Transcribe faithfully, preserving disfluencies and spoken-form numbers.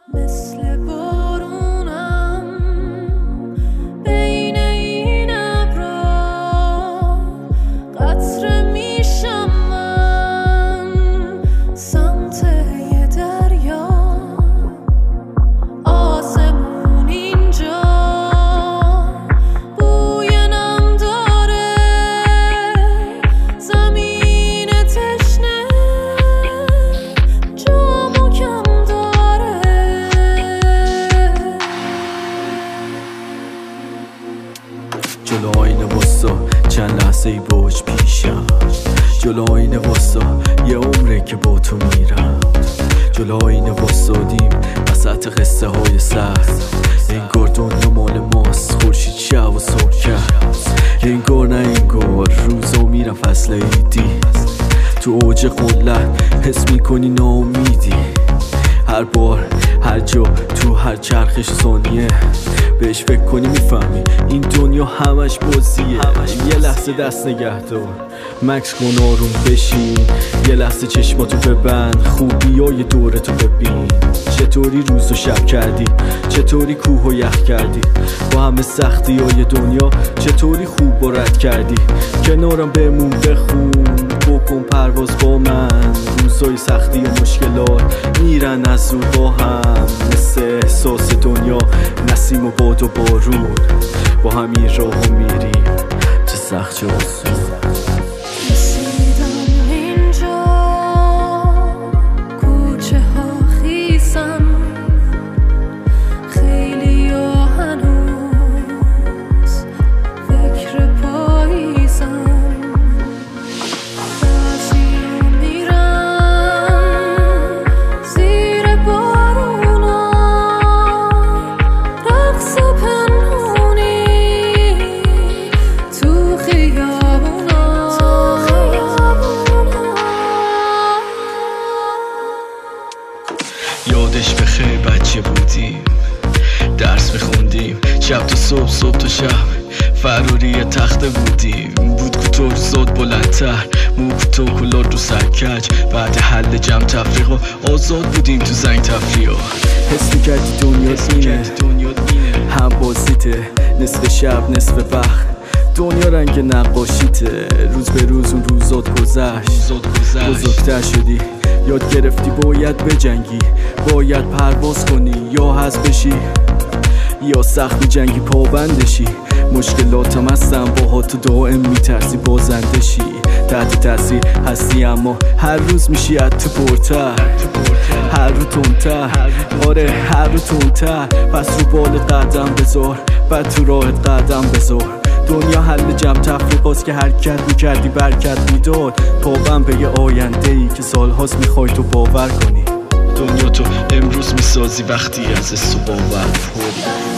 مثل بارونم بین این ابرا، قطره میشم من سمت یه دریا. آسمون اینجا بوی نم داره، زمین تشنه جامو کم داره. جلو آینه واسا چند لحظه ای باج پیشم، جلو آینه واسا یه عمره که با تو میرم، جلو آینه واسادیم وسط قصه های سخت. انگار دنیا مال ماست، خورشید شب و صبح کرد. انگار نه انگار روزا میرم فصل ایدی، تو اوج قلت حس میکنی ناامیدی. هر بار هر جا تو هر چرخش ثانیه بهش فکر کنی میفهمی این دنیا همش بازیه. یه لحظه دست نگه دار، مکس کن آروم بشین، یه لحظه چشماتو ببند، خوبی های دورتو ببین. چطوری روز و شب کردی، چطوری کوه و یخ کردی، با همه سختی های دنیا چطوری خوب و رد کردی. کنارم بمون بخون، بکن پرواز با من. روزای سختی و مشکلات میرن از رو با هم، مثل احساس دنیا نسیم و باد و بارون. با همین راه میریم چه سخت چه آسون. رسیدم اینجا، کوچه ها خیسن، خیلی ها هنوز فکر پاییزن. بعضی ها میرن زیر بارونا، رقص پنهونی تو خیابونا. یادش بخیر بچه بودیم، درس میخوندیم شب تا صبح، صبح تا شب فراری تخته بودیم. بود کوتاه زاد بلندتر، مو کوتاه کلاه رو سرکج. بعد حل جمع تفریق و آزاد بودیم تو زنگ تفریقا. حس میکردی دنیا اینه، هم بازیته، نصف شب نصف وقت. دنیا رنگ نقاشیته، روز به روز اون روزات گذشت. بزرگتر شدی، یاد گرفتی باید بجنگی، باید پرواز کنی یا حذف بشی، یا سخت جنگی پابندشی. مشکلاتم هستم با تو دائم میترسی بازندشی. تحت تاثیر هستی اما هر روز میشی از تو پرتر، هر رو تندتر، آره هر رو تندتر. پس رو بال قدم بذار، بعد تو راحت قدم بذار. دنیا حل جمع تفریقاست که حرکت میکردی برکت میداد. پابم به یه آینده ای که سالهاست میخوای تو باور کنی. دنیا تو امروز میسازی وقتی از استو باور کنی.